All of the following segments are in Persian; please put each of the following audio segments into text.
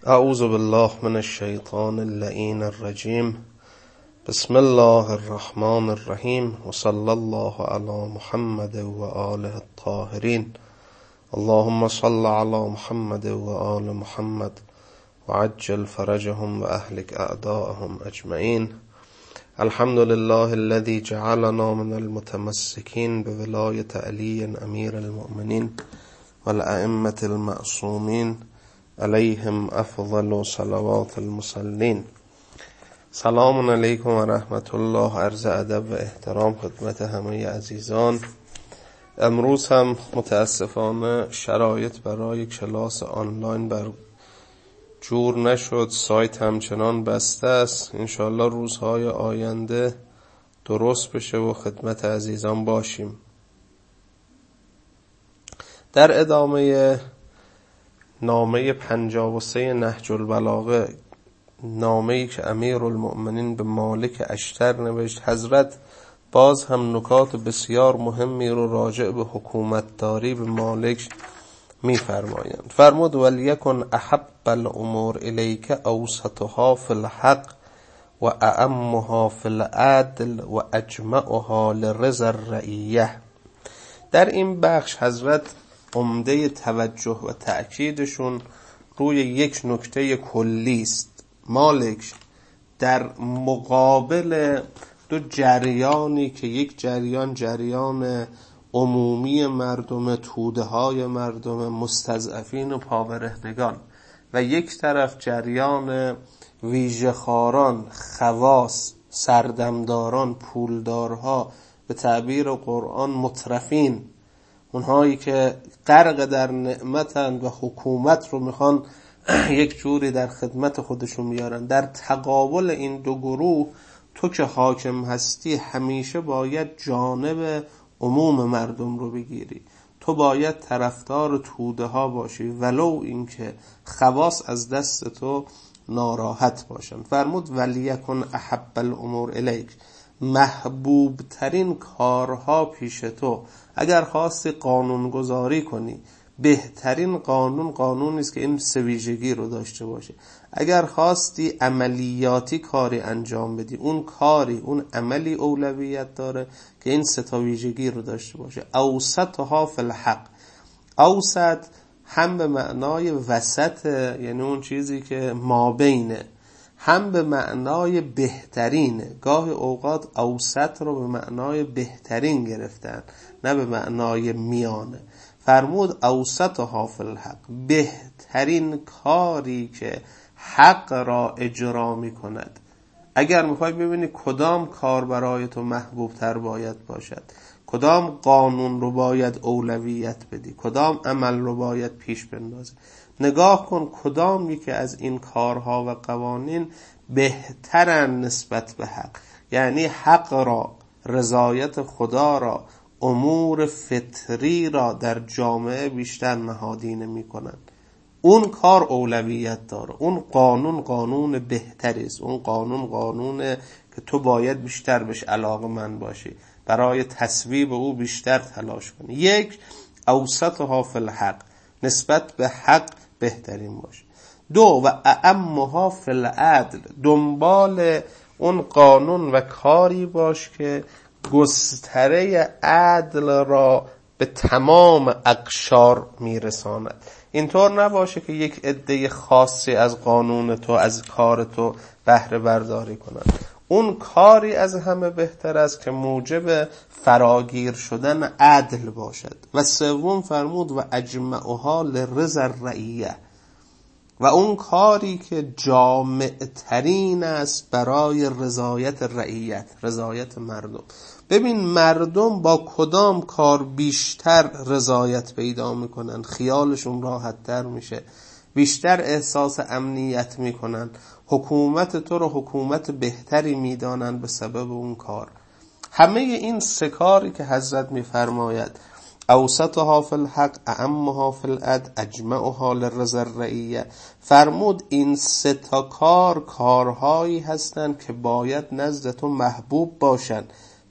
اعوذ بالله من الشیطان اللعین الرجیم. بسم الله الرحمن الرحیم و صلی الله علی محمد و آله الطاهرین. اللهم صل علی محمد و آل محمد و عجل فرجهم و اهلک اعداءهم اجمعین. الحمد لله الذي جعلنا من المتمسكين بولایة علی امیر المؤمنین والائمة المعصومین علیهم افضل صلوات المصلین. سلام علیکم و رحمت الله. عرض ادب و احترام خدمت همه عزیزان. امروز هم متاسفانه شرایط برای کلاس آنلاین جور نشد، سایت همچنان بسته است. انشاءالله روزهای آینده درست بشه و خدمت عزیزان باشیم. در ادامه نامه 53 نهج البلاغه، نامه‌ای که امیرالمؤمنین به مالک اشتر نوشت، حضرت باز هم نکات بسیار مهمی رو راجع به حکومتداری به مالک می‌فرمایند. فرمود ولیکن احب الامور الیک اوسطها فی الحق و اعمها فی العدل و اجمعها لرضا الرعیه. در این بخش حضرت عمده توجه و تأکیدشون روی یک نکته کلی است. مالک در مقابل دو جریانی که یک جریان عمومی مردم، توده های مردم، مستضعفین و پابرهنگان، و یک طرف جریان ویژه‌خواران، خواص، سردمداران، پولدارها، به تعبیر قرآن مترفین، اونهایی که غرق در نعمتند و حکومت رو میخوان یک جوری در خدمت خودشون بیارن. در تقابل این دو گروه تو که حاکم هستی همیشه باید جانب عموم مردم رو بگیری. تو باید طرفدار توده ها باشی ولو اینکه خواص از دست تو ناراحت باشن. فرمود ولیکن احب الامور الیک، محبوب ترین کارها پیش تو. اگر خواستی قانون گذاری کنی، بهترین قانونی است که این سه ویژگی رو داشته باشه. اگر خواستی عملیاتی کاری انجام بدی، اون عملی اولویت داره که این سه تا ویژگی رو داشته باشه. اوسطها فی الحق. اوسط هم به معنای وسط، یعنی اون چیزی که مابینه، هم به معنای بهترینه. گاه اوقات اوسط رو به معنای بهترین گرفتن، نه به معنای میانه. فرمود اوسطها فی الحق، بهترین کاری که حق را اجرا می کند. اگر میخوای ببینی کدام کار برای تو محبوب تر باید باشد، کدام قانون رو باید اولویت بدی، کدام عمل رو باید پیش بندازی، نگاه کن کدام یکی از این کارها و قوانین بهترن نسبت به حق. یعنی حق را، رضایت خدا را، امور فطری را در جامعه بیشتر نهادینه می کنن. اون کار اولویت داره. اون قانون بهتری است. اون قانونه که تو باید بیشتر بهش علاقه‌مند باشی، برای تصویب او بیشتر تلاش کنی. یک، اوسطها فی الحق، نسبت به حق بهترین باشه. دو، و اعمها فی العدل، دنبال اون قانون و کاری باش که گستره عدل را به تمام اقشار میرساند. اینطور نباشه که یک عده خاصی از قانون تو، از کار تو بهره برداری کنند. اون کاری از همه بهتر است که موجب فراگیر شدن عدل باشد. و سوم فرمود و اجمعها لرضا الرعیه، و اون کاری که جامع ترین است برای رضایت رعیت، رضایت مردم. ببین مردم با کدام کار بیشتر رضایت پیدا میکنن، خیالشون راحت تر میشه، بیشتر احساس امنیت میکنن، حکومت تو رو حکومت بهتری میدانن به سبب اون کار. همه این سه کاری که حضرت میفرماید اوسطها فی الحق، اعمها فی العدل، اجمعها لرضا الرعیه، فرمود این سه تا کارهایی هستند که باید نزد تو محبوب باشند.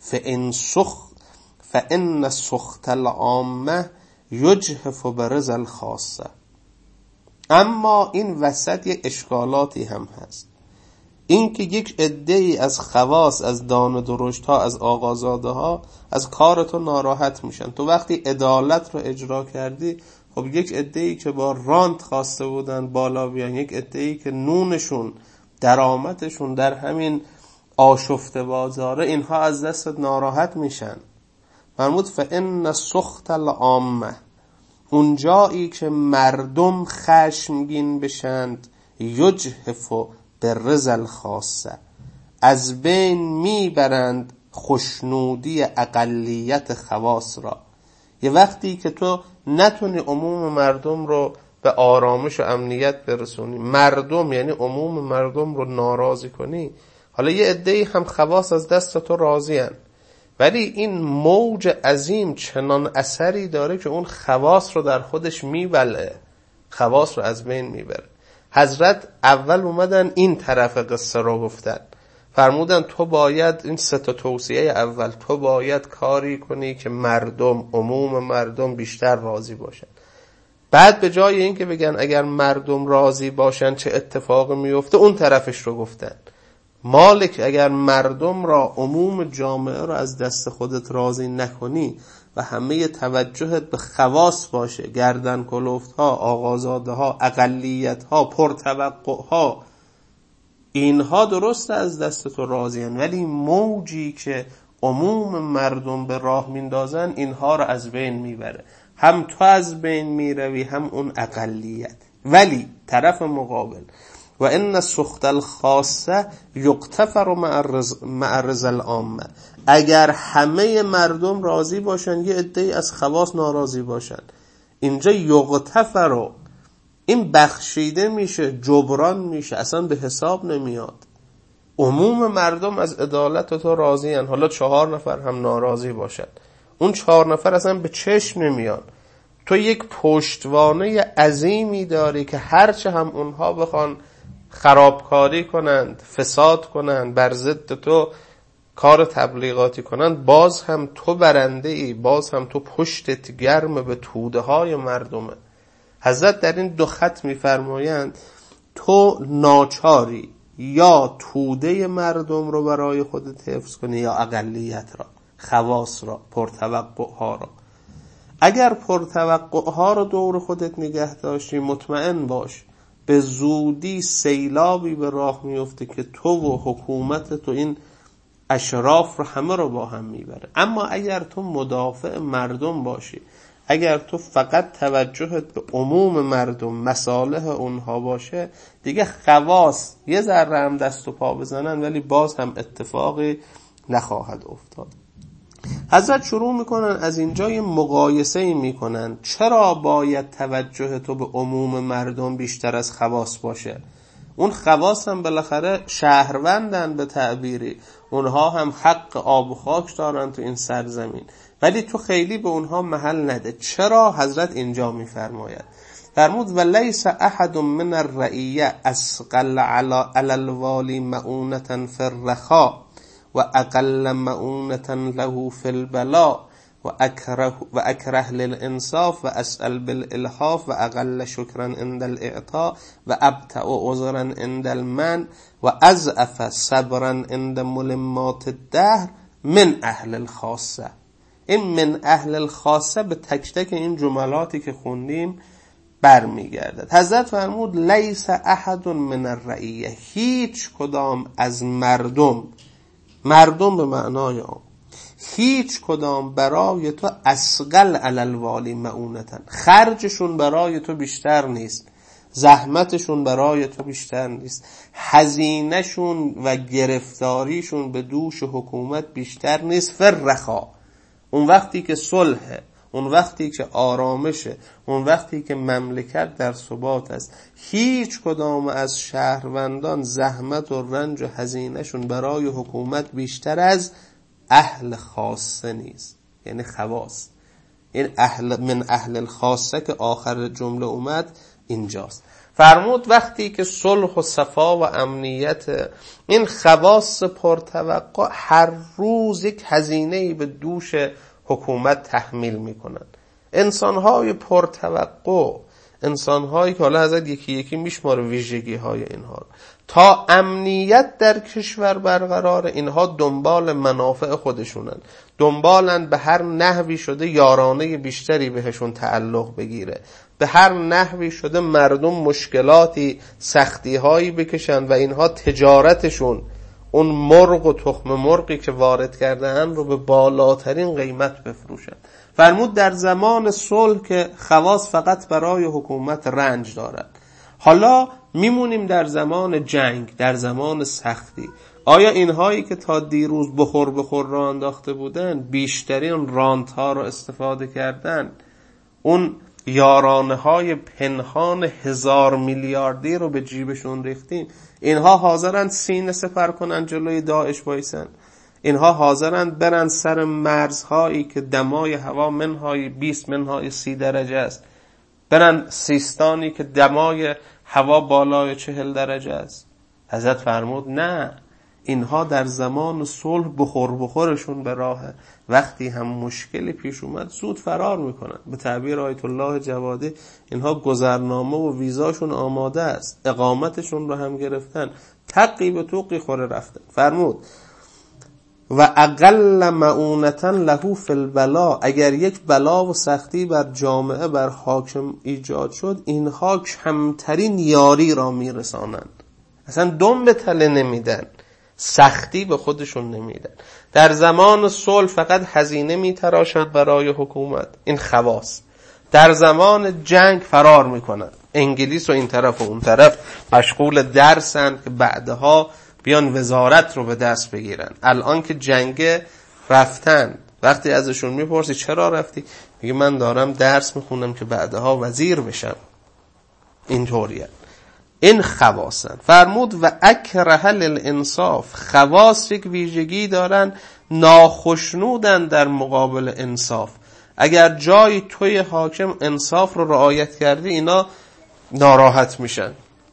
فإن سخط العامه یجحف برضا الخاصه. اما این وسط یک اشکالاتی هم هست. این که یک عده‌ای از خواص، از دانه درشت ها، از آقازاده ها از کار تو ناراحت میشن. تو وقتی عدالت رو اجرا کردی، خب یک عده‌ای که با رانت خواسته بودن بالا بیان، یک عده‌ای که نونشون درآمدشون در همین آشفته بازاره، اینها از دست ناراحت میشن. فرمود فإن سخط العامه، اونجایی که مردم خشمگین بشند، یجهف بالرضا الخاصه، از بین میبرند خوشنودی اقلیت خواص را. یه وقتی که تو نتونی عموم مردم رو به آرامش و امنیت برسونی، مردم یعنی عموم مردم رو ناراضی کنی، حالا یه عده‌ای هم خواص از دست تو راضی هن، ولی این موج عظیم چنان اثری داره که اون خواص رو در خودش میبلعه، خواص رو از بین میبره. حضرت اول اومدن این طرف قصه رو گفتن، فرمودن تو باید این 3 توصیه اول، تو باید کاری کنی که مردم، عموم مردم بیشتر راضی باشن. بعد به جای این که بگن اگر مردم راضی باشن چه اتفاقی میفته، اون طرفش رو گفتن. مالک اگر مردم را، عموم جامعه را از دست خودت راضی نکنی و همه توجهت به خواص باشه، گردن کلفت ها، آقازاده ها، اقلیت ها، پرتوقع ها، اینها درست از دست تو راضی هن، ولی موجی که عموم مردم به راه میندازن اینها را از بین میبره. هم تو از بین میروی، هم اون اقلیت. ولی طرف مقابل و ان سخط الخاصه یغتفر مع رضا العامه، اگر همه مردم راضی باشن، یه عده‌ای از خواص ناراضی باشن، اینجا یغتفر، این بخشیده میشه، جبران میشه، اصلا به حساب نمیاد. عموم مردم از عدالت تو راضی هن، حالا 4 نفر هم ناراضی باشن، اون 4 نفر اصلا به چشم نمیان. تو یک پشتوانه عظیمی داری که هرچه هم اونها بخوان خرابکاری کنند، فساد کنند، بر ضد تو کار تبلیغاتی کنند، باز هم تو برنده ای، باز هم تو پشتت گرم به توده های مردمه. حضرت در این 2 خط میفرمایند تو ناچاری یا توده مردم رو برای خودت حفظ کنی یا اقلیت را، خواص را، پرتوقع ها را. اگر پرتوقع ها رو دور خودت نگه داشتی، مطمئن باش به زودی سیلابی به راه میفته که تو و حکومت تو این اشراف رو همه رو با هم میبره. اما اگر تو مدافع مردم باشی، اگر تو فقط توجهت به عموم مردم، مصالح اونها باشه، دیگه خواص یه ذره هم دست و پا بزنن ولی باز هم اتفاقی نخواهد افتاد. حضرت شروع میکنن از اینجا یه مقایسه میکنن، چرا باید توجه تو به عموم مردم بیشتر از خواص باشه؟ اون خواص هم بالاخره شهروندن به تعبیری، اونها هم حق آب و خاک دارن تو این سرزمین، ولی تو خیلی به اونها محل نده. چرا؟ حضرت اینجا میفرماید، فرمود ولیس احد من الرعیه اسقل علی الوالی مؤونة فی الرخاء و اقل مؤونة له فی البلاء و اکره للانصاف و اسأل بالالحاف و اقل شکرا عند الاعطاء و ابتع عذرا عند المنع و اضعف صبرا عند ملمات الدهر من اهل الخاصه. این من اهل الخاصه به تک تک این جملاتی که خوندیم برمیگردد. حضرت فرمود لیس احد من الرعیه، هیچ کدام از مردم به معنای عام، هیچ کدام برای تو اسقل علی الوالی مؤونة، خرجشون برای تو بیشتر نیست، زحمتشون برای تو بیشتر نیست، هزینهشون و گرفتاریشون به دوش حکومت بیشتر نیست. فرخا، اون وقتی که صلح، اون وقتی که آرامشه، اون وقتی که مملکت در ثبات است، هیچ کدام از شهروندان زحمت و رنج و هزینهشون برای حکومت بیشتر از اهل خاصه نیست، یعنی خواص. این من اهل الخاصه که آخر جمله اومد اینجاست. فرمود وقتی که صلح و صفا و امنیت، این خواص پرتوقع هر روز یک هزینه‌ای به دوش حکومت تحمیل میکنن. انسانهای پرتوقع، انسان‌هایی که حالا حضرت یکی یکی میشماره ویژگی‌های اینها رو. تا امنیت در کشور برقرار، اینها دنبال منافع خودشونن، دنبالن به هر نحوی شده یارانه بیشتری بهشون تعلق بگیره، به هر نحوی شده مردم مشکلاتی سختی‌هایی بکشن و اینها تجارتشون اون مرغ و تخم مرغی که وارد کردن رو به بالاترین قیمت بفروشن. فرمود در زمان صلح که خواص فقط برای حکومت رنج دارد. حالا میمونیم در زمان جنگ، در زمان سختی. آیا اینهایی که تا دیروز بخور را انداخته بودن بیشترین رانت‌ها رو استفاده کردن، اون یارانه های پنهان 1000 میلیاردی رو به جیبشون ریختیم، اینها حاضرند سینه سپر کنن جلوی داعش بایسن؟ اینها حاضرند برن سر مرزهایی که دمای هوا منهای 20 منهای 30 درجه است، برن سیستانی که دمای هوا بالای 40 درجه است؟ حضرت فرمود نه، اینها در زمان صلح بخورشون به راهه، وقتی هم مشکلی پیش اومد زود فرار میکنن. به تعبیر آیت الله جوادی اینها گذرنامه و ویزاشون آماده است، اقامتشون رو هم گرفتن، تقی به توقی خوره رفتن. فرمود و اقل معونتا له فی البلا، اگر یک بلا و سختی بر جامعه بر حاکم ایجاد شد، اینها کمترین یاری را میرسانند، اصلا دم به تله نمیدن، سختی به خودشون نمیدن. در زمان صلح فقط هزینه میتراشند برای حکومت، این خواص. در زمان جنگ فرار میکنن، انگلیس و این طرف و اون طرف مشغول درسن که بعدها بیان وزارت رو به دست بگیرن. الان که جنگ رفتن، وقتی ازشون میپرسی چرا رفتی، میگه من دارم درس میخونم که بعدها وزیر بشم. اینطوریه. این خواصن. فرمود و اکره للانصاف، خواص یک ویژگی دارن، ناخشنودن در مقابل انصاف. اگر جای توی حاکم انصاف رو رعایت کردی، اینا ناراحت میشن،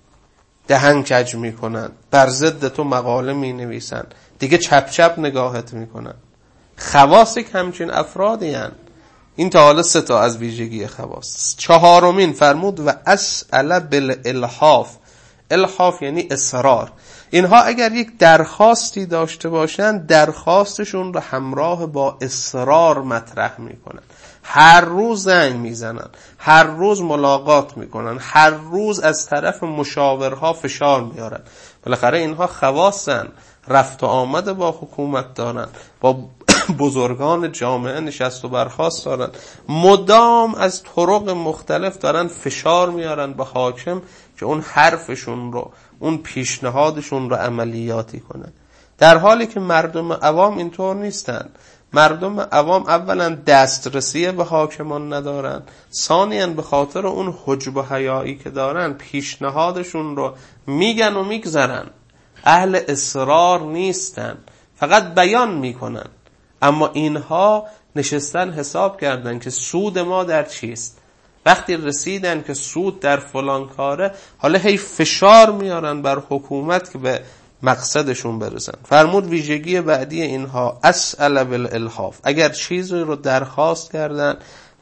دهن کج میکنن، بر ضد تو مقاله مینویسن، دیگه چپ چپ نگاهت میکنن. خواص یک همچین افرادی هن. این تا حالا 3 تا از ویژگی خواص. 4مین فرمود و اسأل بالالحاف. الحاف یعنی اصرار. اینها اگر یک درخواستی داشته باشن، درخواستشون رو همراه با اصرار مطرح میکنن. هر روز زنگ میزنن، هر روز ملاقات میکنن، هر روز از طرف مشاورها فشار میارن. بالاخره اینها خواصن، رفت و آمد با حکومت دارن، با بزرگان جامعه نشست و برخاست دارن، مدام از طرق مختلف دارن فشار میارن به حاکم که اون حرفشون رو، اون پیشنهادشون رو عملیاتی کنن. در حالی که مردم عوام اینطور نیستن. مردم عوام اولا دسترسی به حاکمان ندارن، ثانیاً به خاطر اون حجب و حیایی که دارن پیشنهادشون رو میگن و میگذرن. اهل اصرار نیستن، فقط بیان میکنن. اما اینها نشستن حساب کردن که سود ما در چیست. وقتی رسیدن که سود در فلان کاره، حالا هی فشار میارن بر حکومت که به مقصدشون برسن. فرمود ویژگی بعدی اینها اسأل بالالحاف، اگر چیزی رو درخواست کردن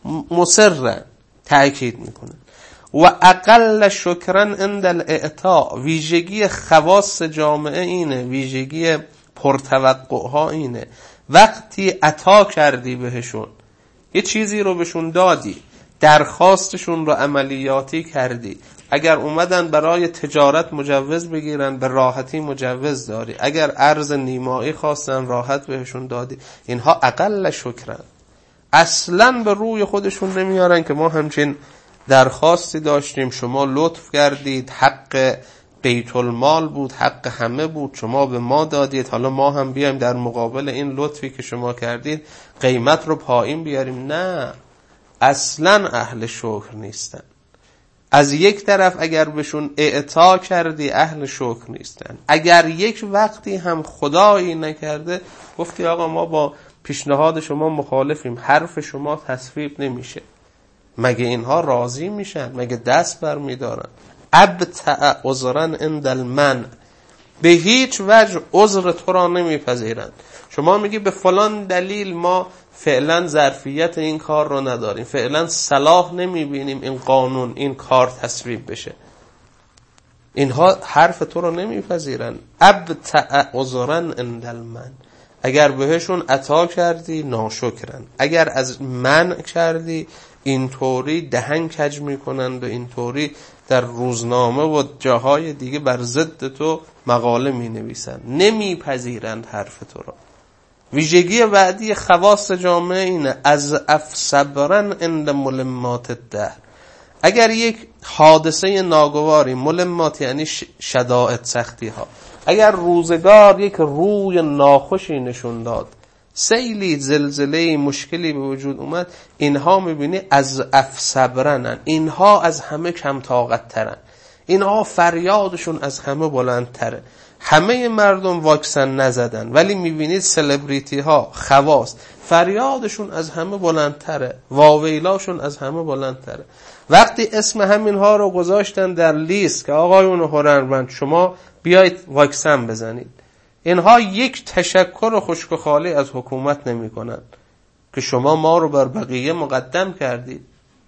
مصرن، تأکید میکنن. و اقل شکرن عند الاعطاء، ویژگی خواص جامعه اینه، ویژگی پرتوقع ها اینه. وقتی عطا کردی بهشون، یه چیزی رو بهشون دادی، درخواستشون رو عملیاتی کردی، اگر اومدن برای تجارت مجوز بگیرن به راحتی مجوز داری، اگر ارز نیمایی خواستن راحت بهشون دادی، اینها اقل شکرن. اصلا به روی خودشون نمیارن که ما همچین درخواستی داشتیم، شما لطف کردید، حق بیت المال بود، حق همه بود، شما به ما دادید، حالا ما هم بیایم در مقابل این لطفی که شما کردید قیمت رو پایین بیاریم. نه، اصلا اهل شکر نیستن. از یک طرف اگر بهشون اعطا کردی اهل شکر نیستن، اگر یک وقتی هم خدایی نکرده گفتی آقا ما با پیشنهاد شما مخالفیم، حرف شما تصویب نمیشه، مگه اینها راضی میشن؟ مگه دست بر میدارن؟ ابتع عذرا عند المنع، به هیچ وجه عذر تو را نمیپذیرند. شما میگی به فلان دلیل ما فعلا ظرفیت این کار رو نداریم، فعلا صلاح نمیبینیم این قانون این کار تصویب بشه، اینها حرف تو رو نمیپذیرن. ابتع عذرا عند المن، اگر بهشون عطا کردی ناشکرن، اگر از منع کردی اینطوری دهن کج میکنند و اینطوری در روزنامه و جاهای دیگه بر ضد تو مقاله می نویسند، نمیپذیرند حرف تو را. ویژگی بعدی خواص جامعه اینه از صبرن عند ملمات الدهر. اگر یک حادثه ناگواری، ملمات یعنی شدائد، سختی ها، اگر روزگار یک روی ناخوشی نشون داد، سیلی، زلزله، مشکلی به وجود اومد، اینها میبینی از صبرنن، اینها از همه کم طاقت ترن، اینها فریادشون از همه بلندتره. همه مردم واکسن نزدن ولی میبینید سلبریتی ها، خواص، فریادشون از همه بلندتره، واویلاشون از همه بلندتره. وقتی اسم همین ها رو گذاشتن در لیست که آقایون هنرمند شما بیایید واکسن بزنید، اینها یک تشکر خشک و خالی از حکومت نمی کنن که شما ما رو بر بقیه مقدم کردید.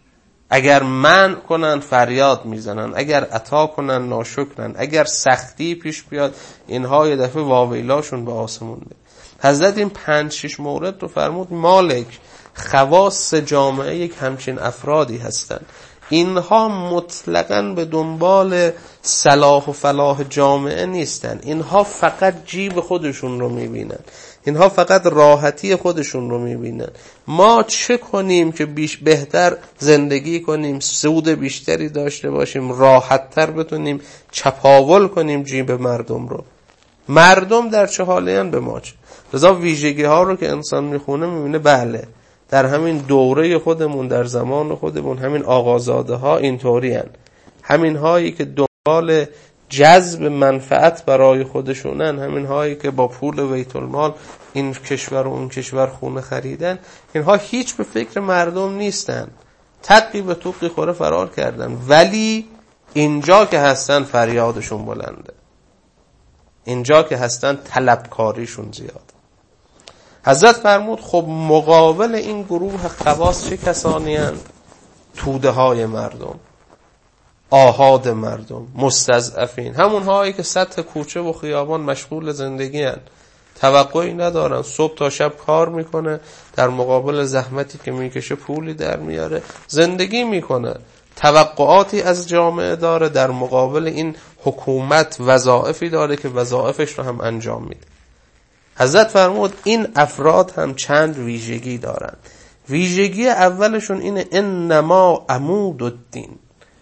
اگر منع کنن فریاد میزنن، اگر عطا کنن ناشکرن، اگر سختی پیش بیاد اینها یه دفعه واویلاشون به آسمون میره. حضرت این 5-6 مورد رو فرمود مالک خواص جامعه یک همچین افرادی هستن. اینها مطلقاً به دنبال صلاح و فلاح جامعه نیستن، اینها فقط جیب خودشون رو میبینن، اینها فقط راحتی خودشون رو میبینن. ما چه کنیم که بهتر زندگی کنیم، سود بیشتری داشته باشیم، راحتتر بتونیم چپاول کنیم جیب مردم رو؟ مردم در چه حالیان به ما چه؟ لذا ویژگی ها رو که انسان میخونه میبینه بله در همین دوره خودمون، در زمان خودمون، همین آقازاده ها اینطوری هن. همین هایی که دنبال جذب منفعت برای خودشونن، همین هایی که با پول بیت المال این کشور و اون کشور خونه خریدن، اینها هیچ به فکر مردم نیستن، تقی به توقی خوره فرار کردن. ولی اینجا که هستن فریادشون بلنده، اینجا که هستن طلبکاریشون زیاد. حضرت فرمود خب مقابل این گروه خواص چه کسانی هستند؟ توده های مردم، آحاد مردم، مستضعفین، همون هایی که سطح کوچه و خیابان مشغول زندگی هستند، توقعی ندارن، صبح تا شب کار میکنه، در مقابل زحمتی که میکشه پولی در میاره، زندگی میکنه، توقعاتی از جامعه داره، در مقابل این حکومت وظایفی داره که وظایفش رو هم انجام میده. حضرت فرمود این افراد هم چند ویژگی دارن. ویژگی اولشون اینه انما عمود الدین،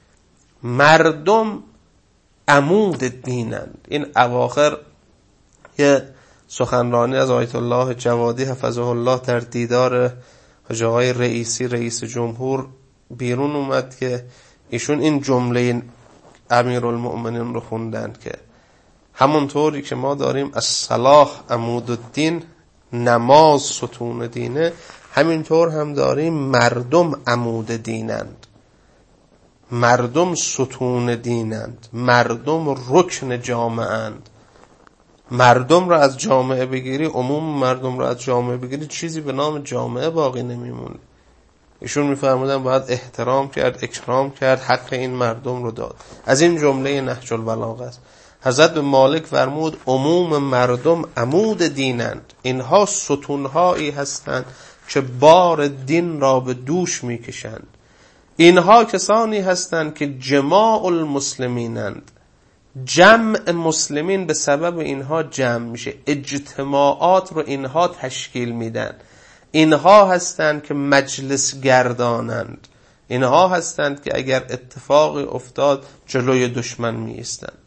مردم عمود دینند. این اواخر یه سخنرانی از آیت الله جوادی حفظه الله در دیدار حاج آقای رئیسی رئیس جمهور بیرون اومد که ایشون این جمله امیرالمؤمنین رو خوندن که همونطوری که ما داریم از صلاح عمود الدین، نماز ستون دینه، همینطور هم داریم مردم عمود دینند، مردم ستون دینند، مردم رکن جامعه اند. مردم را از جامعه بگیری، عموم مردم را از جامعه بگیری، چیزی به نام جامعه باقی نمیمونه. ایشون میفرمودن باید احترام کرد، اکرام کرد، حق این مردم رو داد. از این جمله نهج البلاغه است. حضرت به مالک فرمود عموم مردم عمود دینند، اینها ستونهایی هستند که بار دین را به دوش میکشند. اینها کسانی هستند که جماع المسلمینند، جمع مسلمین به سبب اینها جمع میشه، اجتماعات رو اینها تشکیل میدن. اینها هستند که مجلس گردانند، اینها هستند که اگر اتفاقی افتاد جلوی دشمن می ایستند.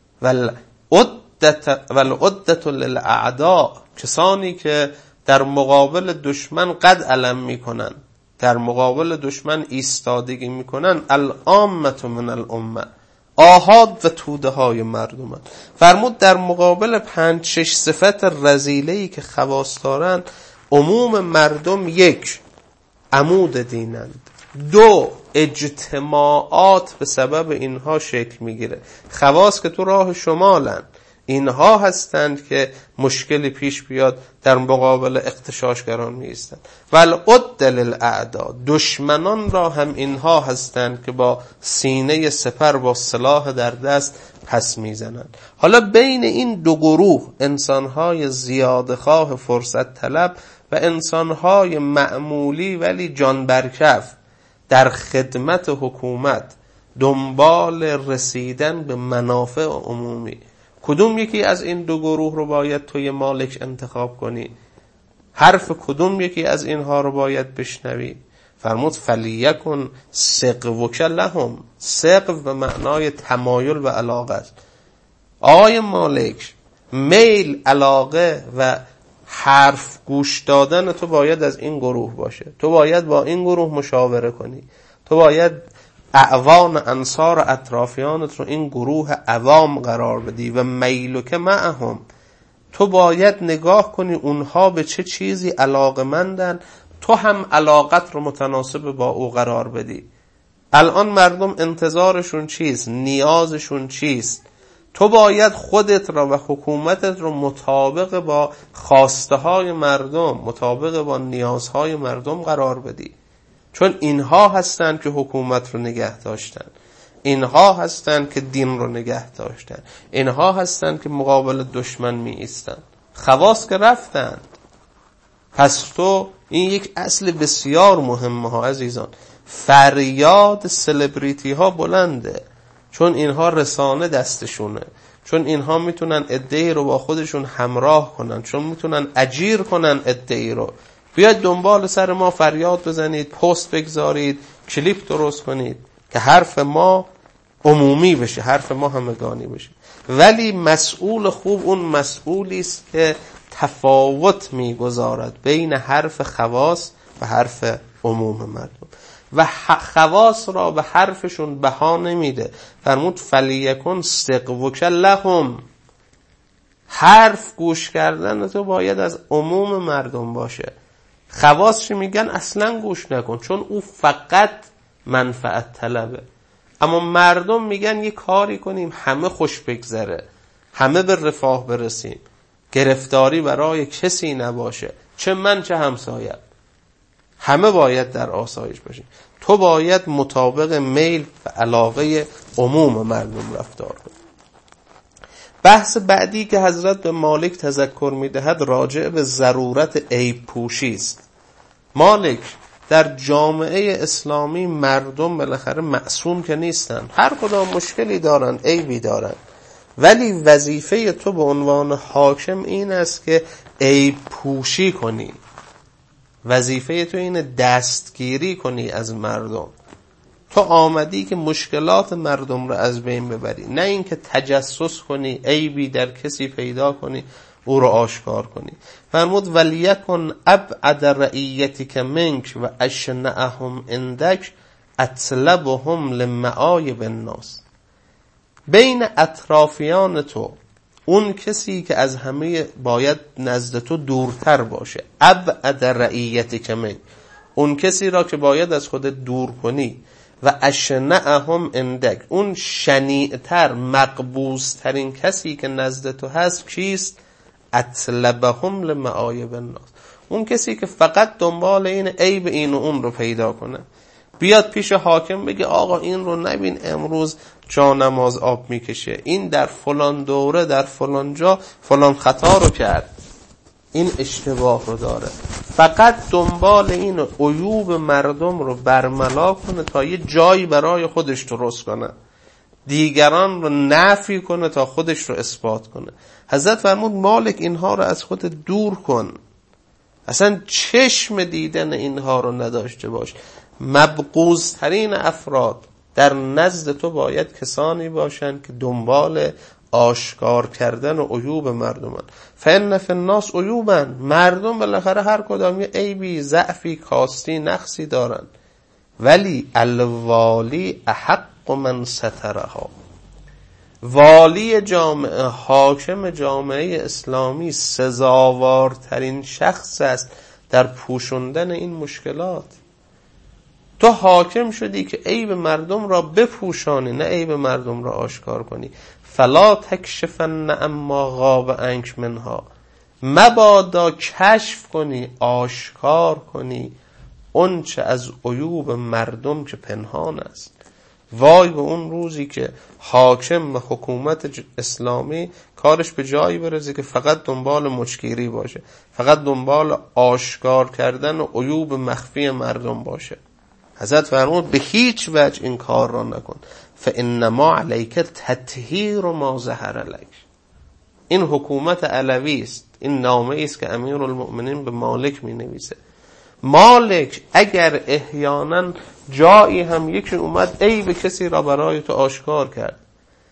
والعدة للاعداء، کسانی که در مقابل دشمن قد علم میکنن، در مقابل دشمن ایستادگی میکنن. العامة من الامه، آحاد و توده های مردم. فرمود در مقابل 5-6 صفت رذیله‌ای که خواص دارند، عموم مردم 1 عمود دینند، 2 اجتماعات به سبب اینها شکل میگیره. خواص که تو راه شمالن، اینها هستند که مشکلی پیش بیاد در مقابل اغتشاشگران می ایستند. والعد للاعداء، دشمنان را هم اینها هستند که با سینه سپر با سلاح در دست پس میزنند. حالا بین این دو گروه، انسانهای زیادخواه فرصت طلب و انسانهای معمولی ولی جان برکف در خدمت حکومت دنبال رسیدن به منافع عمومی، کدوم یکی از این دو گروه رو باید توی مالک انتخاب کنی؟ حرف کدوم یکی از اینها رو باید بشنوی؟ فرمود فلیکن سقوک لهم. سقو به معنای تمایل و علاقه است. آقای مالک، میل، علاقه و حرف گوش دادن تو باید از این گروه باشه. تو باید با این گروه مشاوره کنی. تو باید اعوان انصار اطرافیانت رو این گروه عوام قرار بدی و میلک معهم. تو باید نگاه کنی اونها به چه چیزی علاقمندن، تو هم علاقت رو متناسب با او قرار بدی. الان مردم انتظارشون چیست؟ نیازشون چیست؟ تو باید خودت را و حکومتت رو مطابق با خواسته های مردم، مطابق با نیازهای مردم قرار بدی. چون اینها هستند که حکومت رو نگه داشتن، اینها هستند که دین رو نگه داشتن، اینها هستند که مقابل دشمن می ایستن. خواص که رفتند. پس تو این یک اصل بسیار مهمه ها عزیزان. فریاد سلبریتی ها بلنده، چون اینها رسانه دستشونه، چون اینها میتونن عده‌ای رو با خودشون همراه کنن، چون میتونن اجیر کنن عده‌ای رو. بیاید دنبال سر ما فریاد بزنید، پست بگذارید، کلیپ درست کنید که حرف ما عمومی بشه، حرف ما همگانی بشه. ولی مسئول خوب اون مسئولی است که تفاوت میگذارد بین حرف خواص و حرف عموم مردم و خواص را به حرفشون بها نمیده. فرمود فلیکن سقوک لهم. حرف گوش کردن تو باید از عموم مردم باشه. خواص چی میگن؟ اصلا گوش نکن، چون او فقط منفعت طلبه. اما مردم میگن یه کاری کنیم همه خوش بگذره، همه به رفاه برسیم، گرفتاری برای کسی نباشه، چه من چه همسایم، همه باید در آسایش باشیم. تو باید مطابق میل و علاقه عموم مردم رفتار کنی. بحث بعدی که حضرت به مالک تذکر میدهد راجع به ضرورت عیب پوشی است. مالک، در جامعه اسلامی مردم بالاخره معصوم که نیستن، هر کدام مشکلی دارن، عیبی دارن، ولی وظیفه تو به عنوان حاکم این است که عیب پوشی کنی. وظیفه تو اینه دستگیری کنی از مردم. تو آمدی که مشکلات مردم رو از بین ببری، نه اینکه تجسس کنی، عیبی در کسی پیدا کنی، او رو آشکار کنی. فرمود ولیکن ابعد رعیتک منک و اشنعهم عندک اطلبهم لمعایب الناس. بین اطرافیان تو اون کسی که از همه باید نزد تو دورتر باشه، ابعد رعیتک منک، اون کسی را که باید از خودت دور کنی، و اشنعهم عندک، اون شنیعتر مقبوضترین کسی که نزد تو هست کیست؟ اطلبهم لمعایب الناس، اون کسی که فقط دنبال این عیب این و اون رو پیدا کنه. بیاد پیش حاکم بگه آقا این رو نبین امروز جا نماز آب میکشه، این در فلان دوره در فلان جا فلان خطا رو کرد، این اشتباه رو داره. فقط دنبال این عیوب مردم رو برملا کنه تا یه جایی برای خودش درست کنه، دیگران رو نفی کنه تا خودش رو اثبات کنه. حضرت فرمود مالک اینها رو از خود دور کن، اصلا چشم دیدن اینها رو نداشته باش. مبغوض ترین افراد در نزد تو باید کسانی باشند که دنبال آشکار کردن و عیوب مردمان. فإن فی الناس عیوبا، مردم بالاخره هر کدام یه عیبی، ضعفی، کاستی، نقصی دارن، ولی الوالی احق من سترها. والی جامعه، حاکم جامعه اسلامی سزاوارترین شخص است در پوشوندن این مشکلات. تو حاکم شدی که عیب مردم را بپوشانی، نه عیب مردم را آشکار کنی. فلا تکشفن اما غاب عنک منها، مبادا کشف کنی، آشکار کنی اون چه از عیوب مردم که پنهان است. وای به اون روزی که حاکم و حکومت اسلامی کارش به جایی برسه که فقط دنبال مچگیری باشه، فقط دنبال آشکار کردن و عیوب مخفی مردم باشه. حضرت فرمود به هیچ وجه این کار را نکن. فانما علیک تطهیر ما ظهر لک. این حکومت علوی است، این نامه است که امیرالمؤمنین به مالک می نویسه. مالک اگر احیانا جایی هم یکی اومد عیب کسی را برای تو آشکار کرد،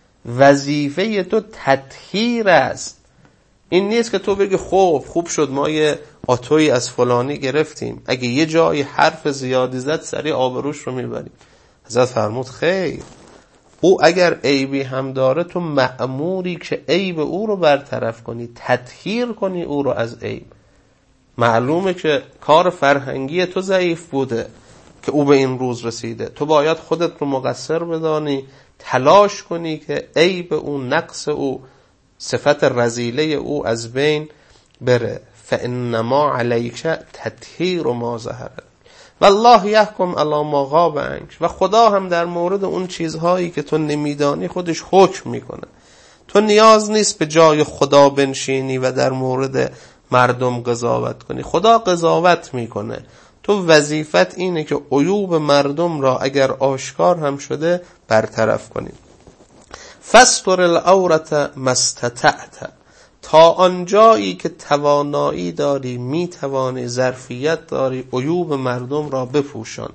وظیفه تو تطهیر است. این نیست که تو بگی خوب شد ما یه آتویی از فلانی گرفتیم، اگه یه جایی حرف زیادی زد سریع آبروش رو میبریم. حضرت فرمود خیر، او اگر عیبی هم داره تو مأموری که عیب او رو برطرف کنی، تطهیر کنی او رو از عیب. معلومه که کار فرهنگی تو ضعیف بوده که او به این روز رسیده، تو باید خودت رو مقصر بدانی، تلاش کنی که عیب او، نقص او، صفت رذیله او از بین بره. فانما علیک تطهیر ما ظهر والله یحکم علی ما غاب عنک. و خدا هم در مورد اون چیزهایی که تو نمیدانی خودش حکم میکنه. تو نیاز نیست به جای خدا بنشینی و در مورد مردم قضاوت کنی، خدا قضاوت میکنه. تو وظیفت اینه که عیوب مردم را اگر آشکار هم شده برطرف کنی. فاستر العورة ما استطعت، تا آنجایی که توانایی داری، میتوانی، ظرفیت داری، عیوب مردم را بپوشان.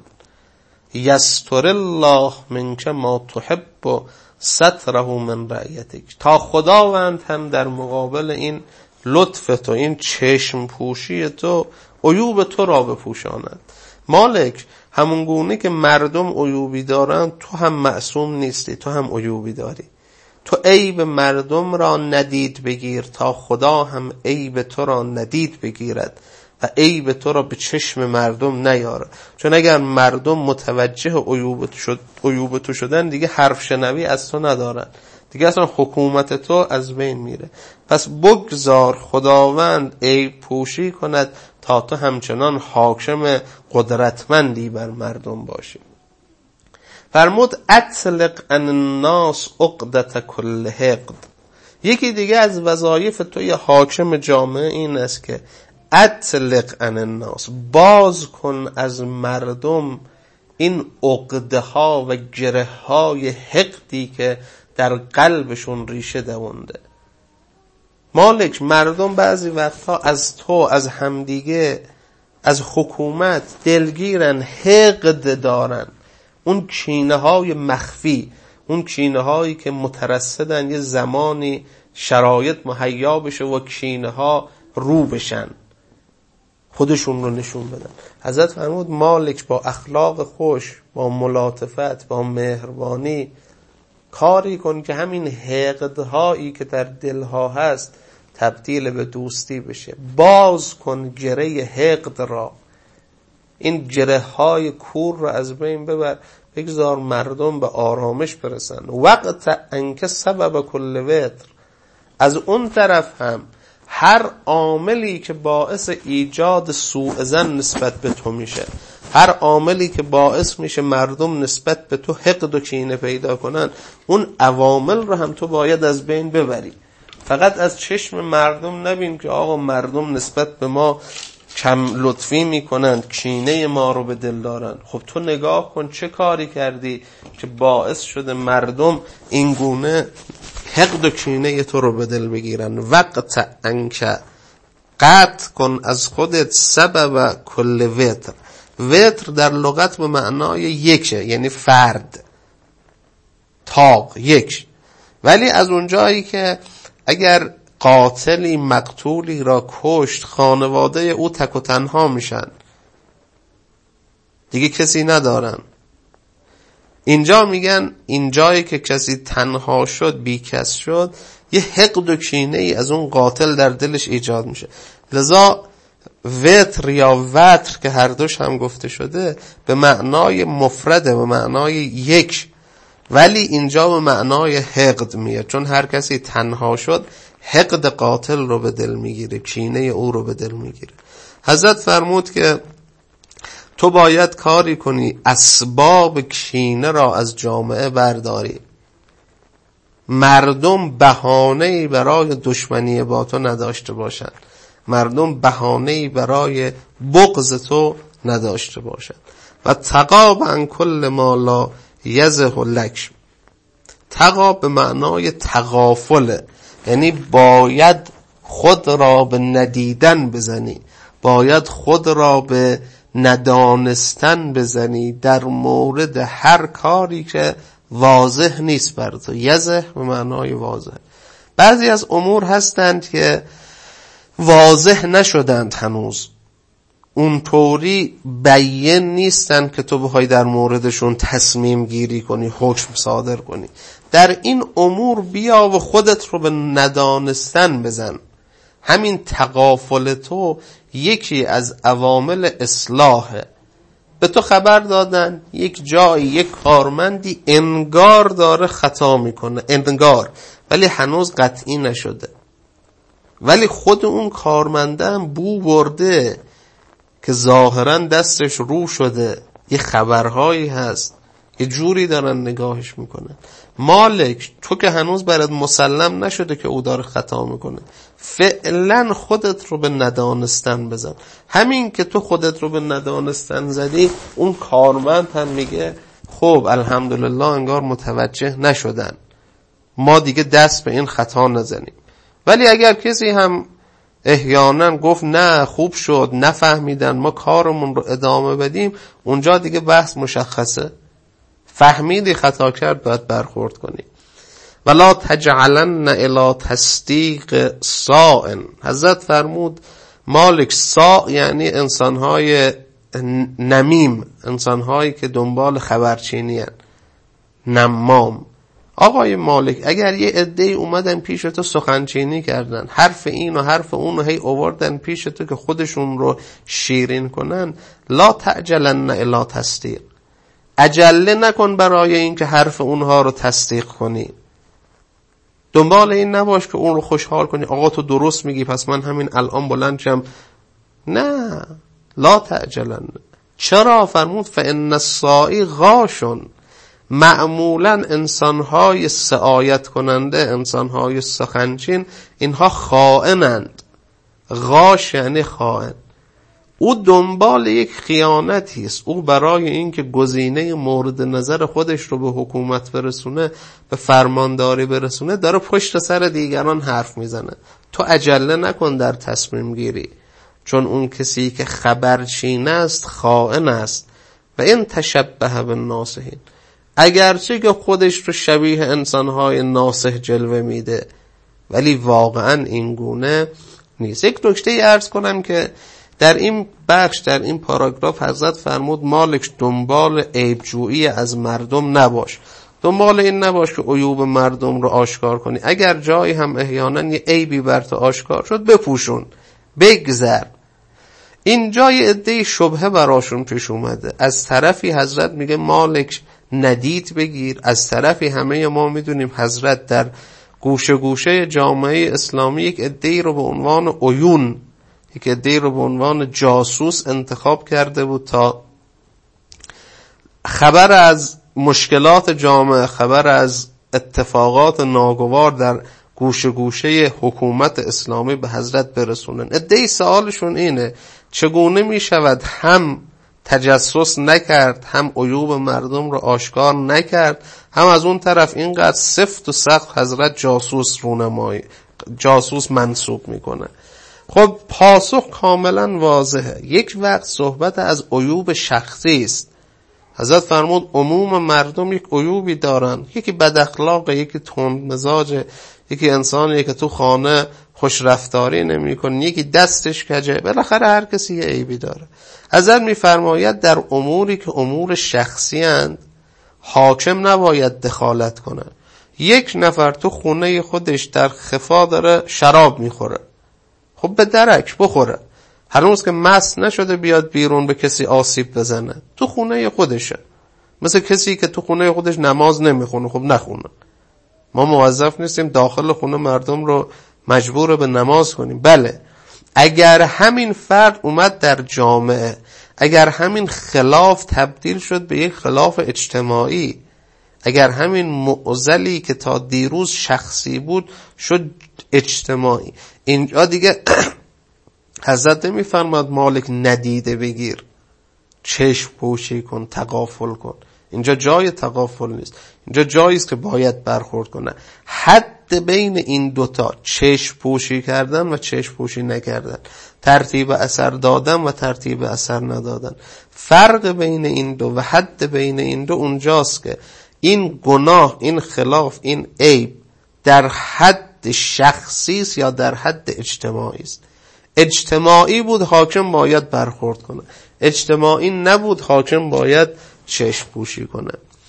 یستر الله منک ما تحب ستره من رعیتک، تا خداوند هم در مقابل این لطف تو، این چشم پوشی تو، عیوب تو را بپوشاند. مالک همون گونه که مردم عیوبی دارن تو هم معصوم نیستی، تو هم عیوبی داری. تو عیب مردم را ندید بگیر تا خدا هم عیب تو را ندید بگیرد و عیب تو را به چشم مردم نیاره. چون اگر مردم متوجه عیوب تو شدن دیگه حرف شنوی از تو ندارن، دیگه اصلا حکومت تو از بین میره. پس بگذار خداوند عیب پوشی کند تا تو همچنان حاکم قدرتمندی بر مردم باشی. فرمود اطلق عن الناس عقدة کل حقد. یکی دیگه از وظایف توی حاکم جامعه این است که اطلق عن الناس، باز کن از مردم این عقده ها و گره های حقدی که در قلبشون ریشه دوونده. مالک مردم بعضی وقتها از تو، از همدیگه، از حکومت دلگیرن، حقد دارن. اون کینه های مخفی، اون کینه هایی که مترصدن یه زمانی شرایط مهیا بشه و کینه ها رو بشن، خودشون رو نشون بدن. حضرت فرمود مالک با اخلاق خوش، با ملاطفت، با مهربانی کاری کن که همین حقدهایی که در دلها هست تبدیل به دوستی بشه. باز کن گره حقد را، این گره های کور را از بین ببر، بگذار مردم به آرامش برسن. وقت انکه سبب کل وتر، از اون طرف هم هر عاملی که باعث ایجاد سوء ظن نسبت به تو میشه، هر عاملی که باعث میشه مردم نسبت به تو حقد و کینه پیدا کنن، اون عوامل رو هم تو باید از بین ببری. فقط از چشم مردم نبین که آقا مردم نسبت به ما کم لطفی میکنن، کینه ما رو به دل دارن. خب تو نگاه کن چه کاری کردی که باعث شده مردم این گونه حقد و کینه تو رو به دل بگیرن. وقت انکه، قطع کن از خودت سبب کل وتر. وتر در لغت به معنای یکه، یعنی فرد، تاق، یک. ولی از اونجایی که اگر قاتلی مقتولی را کشت، خانواده او تک و تنها میشن، دیگه کسی ندارن. اینجا میگن اینجایی که کسی تنها شد، بی کس شد، یه حقد و کینه ای از اون قاتل در دلش ایجاد میشه. لذا وتر یا وتر که هر دوش هم گفته شده به معنای مفرده، به معنای یک. ولی اینجا به معنای حقد میاد، چون هر کسی تنها شد حقد قاتل رو به دل میگیره، کینه او رو به دل میگیره. حضرت فرمود که تو باید کاری کنی اسباب کینه را از جامعه برداری. مردم بهانه‌ای برای دشمنی با تو نداشته باشند، مردم بهانه‌ای برای بغض تو نداشته باشند. و تقاب عن کل ما لا یزه لک. تقاب به معنای تغافله، یعنی باید خود را به ندیدن بزنی، باید خود را به ندانستن بزنی در مورد هر کاری که واضح نیست بر تو. یزه به معنای واضح. بعضی از امور هستند که واضح نشدند هنوز، اونطوری بیان نیستند که تو بخوای در موردشون تصمیم گیری کنی، حکم صادر کنی. در این امور بیا و خودت رو به ندانستن بزن. همین تغافل تو یکی از عوامل اصلاحه. به تو خبر دادن یک جایی یک کارمندی انگار داره خطا میکنه، انگار، ولی هنوز قطعی نشده، ولی خود اون کارمنده هم بو برده که ظاهرا دستش رو شده، یه خبرهایی هست، یه جوری دارن نگاهش میکنن. مالک تو که هنوز برات مسلم نشده که او داره خطا میکنه، فعلا خودت رو به ندانستن بزن. همین که تو خودت رو به ندانستن زدی، اون کارمند هم میگه خب الحمدلله انگار متوجه نشدن، ما دیگه دست به این خطا نزنیم. ولی اگر کسی هم احیانا گفت نه خوب شد نفهمیدن ما کارمون رو ادامه بدیم، اونجا دیگه بحث مشخصه، فهمیدی خطا کرد باید برخورد کنی. ولا تجعلن الی تصدیق سائن. حضرت فرمود مالک سا یعنی انسانهای نمیم، انسانهایی که دنبال خبرچینی هن، نمام. آقای مالک اگر یه عده‌ای اومدن پیش تو سخنچینی کردن، حرف این و حرف اون رو هی آوردن پیش تو که خودشون رو شیرین کنن، لا تعجلن الی تصدیق. عجله نکن برای این که حرف اونها رو تصدیق کنی. دنبال این نباش که اون رو خوشحال کنی، آقا تو درست میگی پس من همین الان بلند شم. نه، لا تعجلن. چرا؟ فرمود فان الساعی غاشن. معمولا انسانهای سعایت کننده، انسانهای سخنچین، اینها خائنند. غاش یعنی خائن. او دنبال یک خیانتی است. او برای اینکه گزینه مورد نظر خودش رو به حکومت برسونه، به فرمانداری برسونه، داره پشت سر دیگران حرف میزنه. تو عجله نکن در تصمیم گیری، چون اون کسی که خبرچین است خائن است. و این تشبه بالناصحین، اگرچه که خودش رو شبیه انسانهای ناصح جلوه میده، ولی واقعا این گونه نیست. یک نکته عرض کنم که در این بخش، در این پاراگراف حضرت فرمود مالک دنبال عیبجویی از مردم نباش. دنبال این نباش که عیوب مردم رو آشکار کنی. اگر جایی هم احیانا یه عیبی بر تو آشکار شد، بپوشون، بگذر. اینجا یه عده شبهه براشون پیش اومده. از طرفی حضرت میگه مالک ندید بگیر، از طرفی همه ما میدونیم حضرت در گوشه گوشه جامعه اسلامی یک عده‌ای رو به عنوان عیون، یک عده‌ای رو به عنوان جاسوس انتخاب کرده بود تا خبر از مشکلات جامعه، خبر از اتفاقات ناگوار در گوشه گوشه حکومت اسلامی به حضرت برسونن. عده‌ای سوالشون اینه چگونه می شود هم تجسس نکرد، هم عیوب مردم رو آشکار نکرد، هم از اون طرف اینقدر سفت و سخت حضرت جاسوس منصوب میکنه. خب پاسخ کاملا واضحه. یک وقت صحبت از عیوب شخصی است. حضرت فرمود عموم مردم یک عیوبی دارن، یکی بد اخلاقه، یکی تند مزاجه، یکی انسانیه که تو خانه خوش رفتاری نمی‌کنه، یکی دستش کجه، بالاخره هر کسی یه عیبی داره. حضرت می‌فرماید در اموری که امور شخصی اند حاکم نباید دخالت کنه. یک نفر تو خونه خودش در خفا داره شراب میخوره، خب به درک بخوره، هنوز که مست نشده بیاد بیرون به کسی آسیب بزنه، تو خونه خودشه. مثل کسی که تو خونه خودش نماز نمیخونه، خب نخونه. ما موظف نیستیم داخل خونه مردم رو مجبور به نماز کنیم. بله، اگر همین فرد اومد در جامعه، اگر همین خلاف تبدیل شد به یک خلاف اجتماعی، اگر همین معضلی که تا دیروز شخصی بود شد اجتماعی، اینجا دیگه حضرت نمیفرماد مالک ندیده بگیر، چشم پوشی کن، تغافل کن. اینجا جای تغافل نیست، اینجا جایی است که باید برخورد کنه. حد بین این دوتا، چشم پوشی کردن و چشم پوشی نکردن، ترتیب اثر دادن و ترتیب اثر ندادن، فرق بین این دو و حد بین این دو اونجاست که این گناه، این خلاف، این عیب در حد شخصی است یا در حد اجتماعی است. اجتماعی بود حاکم باید برخورد کنه، اجتماعی نبود حاکم باید چشم پوشی کنه.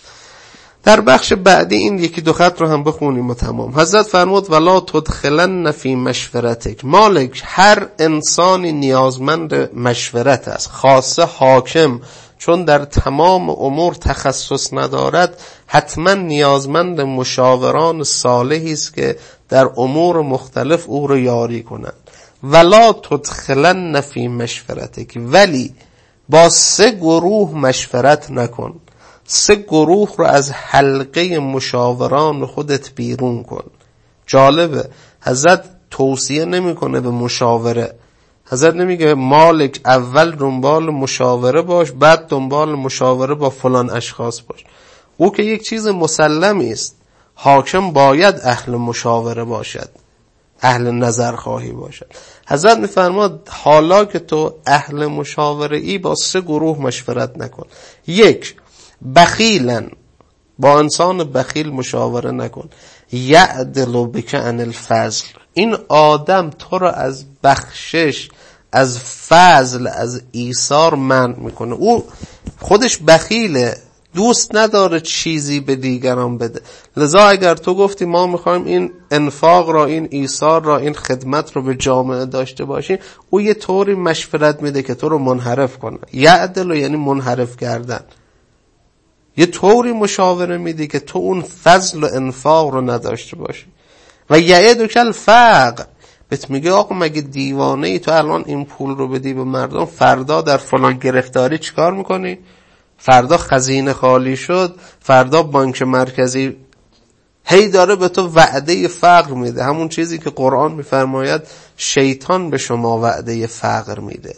در بخش بعدی این یکی دو خط رو هم بخونیم و تمام. حضرت فرمود ولا تدخلن فی مشورتک. مالک، هر انسانی نیازمند مشورت است، خاصه حاکم چون در تمام امور تخصص ندارد حتما نیازمند مشاوران صالحی است که در امور مختلف او رو یاری کنند. ولا تدخلن فی مشورتک، ولی با 3 گروه مشورت نکن. 3 گروه رو از حلقه مشاوران خودت بیرون کن. جالبه، حضرت توصیه نمیکنه به مشاوره. حضرت نمیگه مالک اول دنبال مشاوره باش، بعد دنبال مشاوره با فلان اشخاص باش. او که یک چیز مسلمی است، حاکم باید اهل مشاوره باشد، اهل نظرخواهی باشد. حضرت میفرماد حالا که تو اهل مشاوره ای با 3 گروه مشورت نکن. 1، بخیلن، با انسان بخیل مشاوره نکن. یعدل بک عن الفضل، این آدم تو رو از بخشش، از فضل، از ایثار منع میکنه. او خودش بخیله، دوست نداره چیزی به دیگران بده. لذا اگر تو گفتی ما میخوایم این انفاق را، این ایثار را، این خدمت رو به جامعه داشته باشیم، او یه طوری مشورت میده که تو رو منحرف کنه. یعدل یعنی منحرف کردن. یه طوری مشاوره میده که تو اون فضل و انفاق رو نداشته باشی. و یعدک الفقر، بهت میگه آقا مگه دیوانه ای؟ تو الان این پول رو بدی به مردم، فردا در فلان گرفتاری چیکار میکنی؟ فردا خزینه خالی شد، فردا بانک مرکزی هی داره به تو وعده فقر میده. همون چیزی که قرآن میفرماید شیطان به شما وعده فقر میده.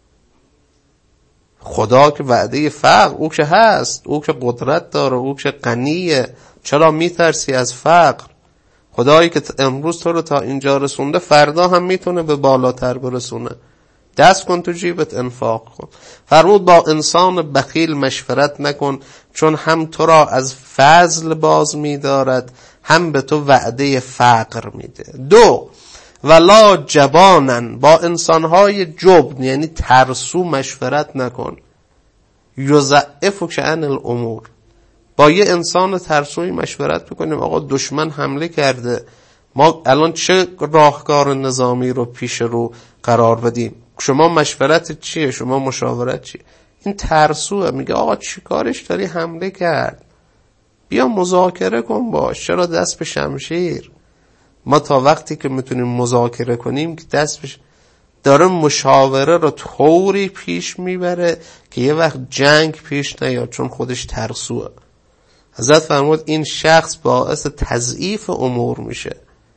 خدا که وعده فقر، او که هست، او که قدرت داره، او که غنیه، چرا میترسی از فقر؟ خدایی که امروز تو رو تا اینجا رسونده فردا هم میتونه به بالاتر برسونه. دست کن تو جیبت، انفاق کن. فرمود با انسان بخیل مشورت نکن، چون هم تو را از فضل باز می‌دارد، هم به تو وعده فقر میده. 2، ولا جبانن، با انسانهای جبن یعنی ترسو مشورت نکن. یضعفک عن الامور، با یه انسان ترسوی مشورت میکنیم آقا دشمن حمله کرده، ما الان چه راهکار نظامی رو پیش رو قرار بدیم؟ شما مشورت چیه؟ شما مشاورت چیه؟ این ترسوه، میگه آقا چی کارش داری حمله کرد؟ بیا مذاکره کن باش، چرا دست به شمشیر؟ ما تا وقتی که میتونیم مذاکره کنیم که دست به داره مشاوره رو طوری پیش میبره که یه وقت جنگ پیش نیاد، چون خودش ترسوه. حضرت فرمود این شخص باعث تضعیف امور میشه.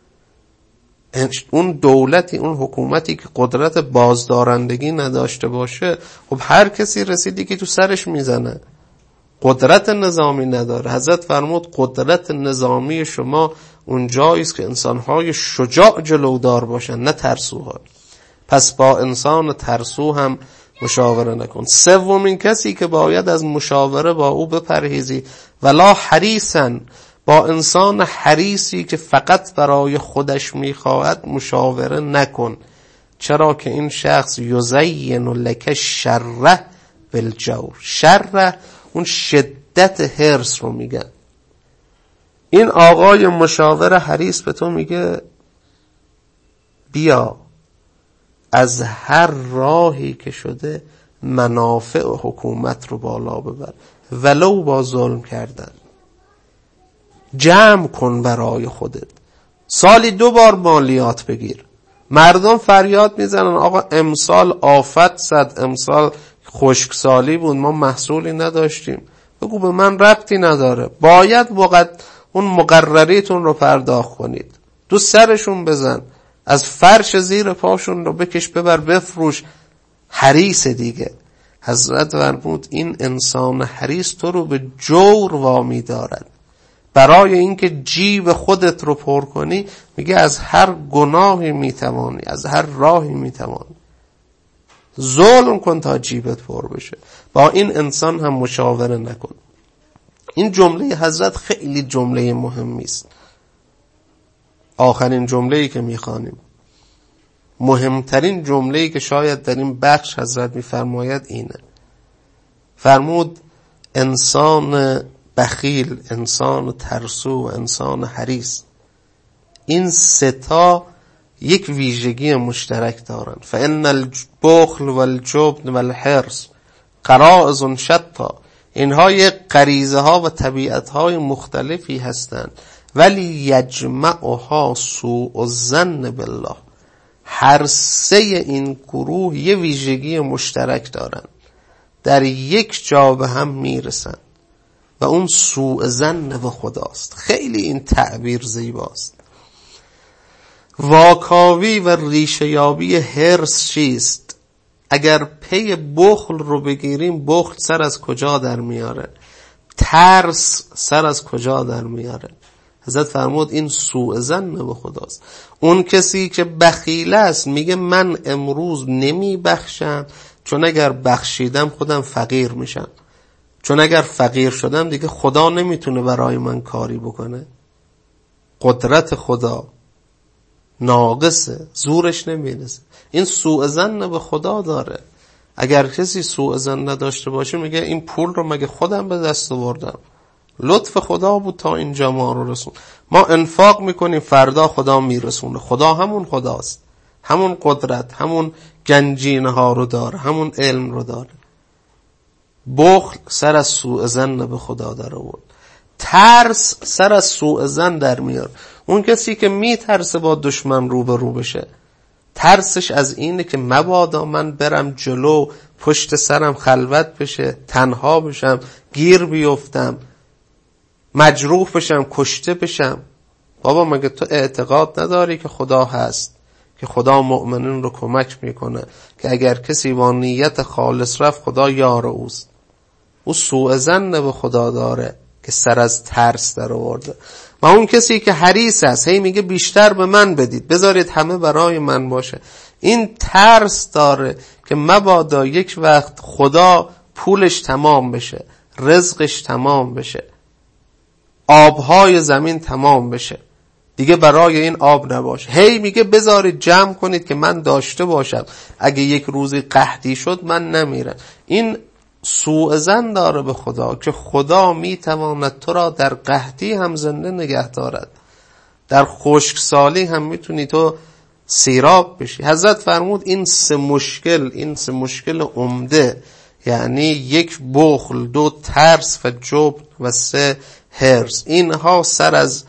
اون دولتی، اون حکومتی که قدرت بازدارندگی نداشته باشه، خب هر کسی رسیدی که تو سرش میزنه، قدرت نظامی نداره. حضرت فرمود قدرت نظامی شما اون جاییست که انسانهای شجاع جلودار باشن، نه ترسوها. پس با انسان ترسو هم مشاوره نکن. 3 کسی که باید از مشاوره با او بپرهیزی، ولا حریصن، با انسان حریصی که فقط برای خودش میخواهد مشاوره نکن. چرا که این شخص یزین لک الشر بالجور، شر اون شدت حرص رو میگن. این آقای مشاور حریص به تو میگه بیا از هر راهی که شده منافع حکومت رو بالا ببر، ولو با ظلم کردن. جمع کن برای خودت، سالی 2 بار مالیات بگیر. مردم فریاد میزنن آقا امسال آفت زد، امسال خشکسالی بود، ما محصولی نداشتیم. بگو به من ربطی نداره، باید اون مقرریتون رو پرداخت کنید. تو سرشون بزن، از فرش زیر پاشون رو بکش ببر بفروش. حریص دیگه. حضرت فرمود این انسان حریص تو رو به جور وامی دارد. برای اینکه جیب خودت رو پر کنی، میگه از هر گناهی میتوانی، از هر راهی میتوانی. ظلم کن تا جیبت پر بشه. با این انسان هم مشاوره نکن. این جمله حضرت خیلی جمله مهمی است. آخرین جمله‌ای که میخوانیم، مهمترین جمله‌ای که شاید در این بخش حضرت میفرماید اینه. فرمود انسان بخیل، انسان ترسو، انسان حریص، این 3 یک ویژگی مشترک دارن. فإن البخل والجبن والحرص غرائز شتى. اینها یک غریزه ها و طبیعت های مختلفی هستند، ولی یجمعها سوء الظن بالله. هر 3 این گروه یه ویژگی مشترک دارن، در یک جا به هم میرسن و اون سوء ظن به خداست. خیلی این تعبیر زیباست. واکاوی و ریشه‌یابی حرص چیست؟ اگر پی بخل رو بگیریم، بخل سر از کجا در میاره؟ ترس سر از کجا در میاره؟ حضرت فرمود این سوء ظن به خداست. اون کسی که بخیل است میگه من امروز نمی بخشم، چون اگر بخشیدم خودم فقیر میشم، چون اگر فقیر شدم دیگه خدا نمیتونه برای من کاری بکنه. قدرت خدا ناقصه، زورش نمیرسه. این سوء ظن به خدا داره. اگر کسی سوء ظن نداشته باشه میگه این پول رو مگه خودم به دست آوردم؟ لطف خدا بود تا اینجا ما رو رسون. ما انفاق میکنیم، فردا خدا میرسونه. خدا همون خداست، همون قدرت، همون گنجینه ها رو داره، همون علم رو داره. بخل سر از سوء ظن به خدا در آورد. ترس سر از سوء ظن در میار. اون کسی که میترسه با دشمن روبرو بشه، ترسش از اینه که مبادا من برم جلو، پشت سرم خلوت بشه، تنها بشم، گیر بیفتم، مجروح بشم، کشته بشم. بابا مگه تو اعتقاد نداری که خدا هست، که خدا مؤمنین رو کمک میکنه، که اگر کسی با نیت خالص رفت خدا یار اوست؟ او سوء ظن به خدا داره که سر از ترس در آورده. و اون کسی که حریص است، هی میگه بیشتر به من بدید، بذارید همه برای من باشه، این ترس داره که مبادا یک وقت خدا پولش تمام بشه، رزقش تمام بشه، آبهای زمین تمام بشه، دیگه برای این آب نباشه. هی میگه بذارید جمع کنید که من داشته باشم، اگه یک روزی قحطی شد من نمیرم. این سوء ظن داره به خدا که خدا میتواند تو را در قحطی هم زنده نگه دارد، در خشکسالی هم میتونی تو سیراب بشی. حضرت فرمود این 3 مشکل عمده، یعنی 1 بخل، 2 ترس و جبن و 3 حرص، اینها سر از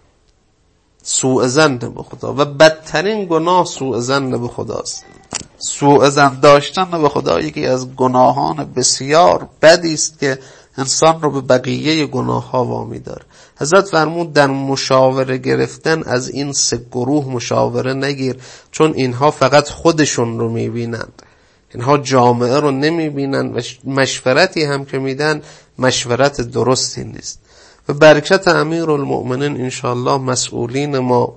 سوء ظن به خدا. و بدترین گناه سوء ظن به خداست. سوء ظن داشتن به خدا یکی از گناهان بسیار بدی است که انسان رو به بقیه گناه ها وامی داره. حضرت فرمود در مشاوره گرفتن از این 3 گروه مشاوره نگیر، چون اینها فقط خودشون رو میبینند، اینها جامعه رو نمیبینند و مشورتی هم که میدن مشورت درستی نیست. و برکت امیرالمؤمنین انشاءالله مسئولین ما،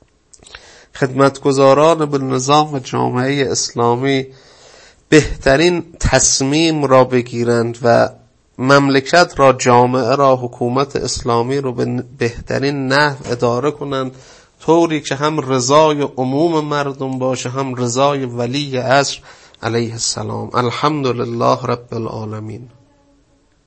خدمتگزاران به نظام جامعه اسلامی بهترین تصمیم را بگیرند و مملکت را، جامعه را، حکومت اسلامی رو به بهترین نحو اداره کنند، طوری که هم رضای عموم مردم باشه، هم رضای ولی عصر علیه السلام. الحمدلله رب العالمین.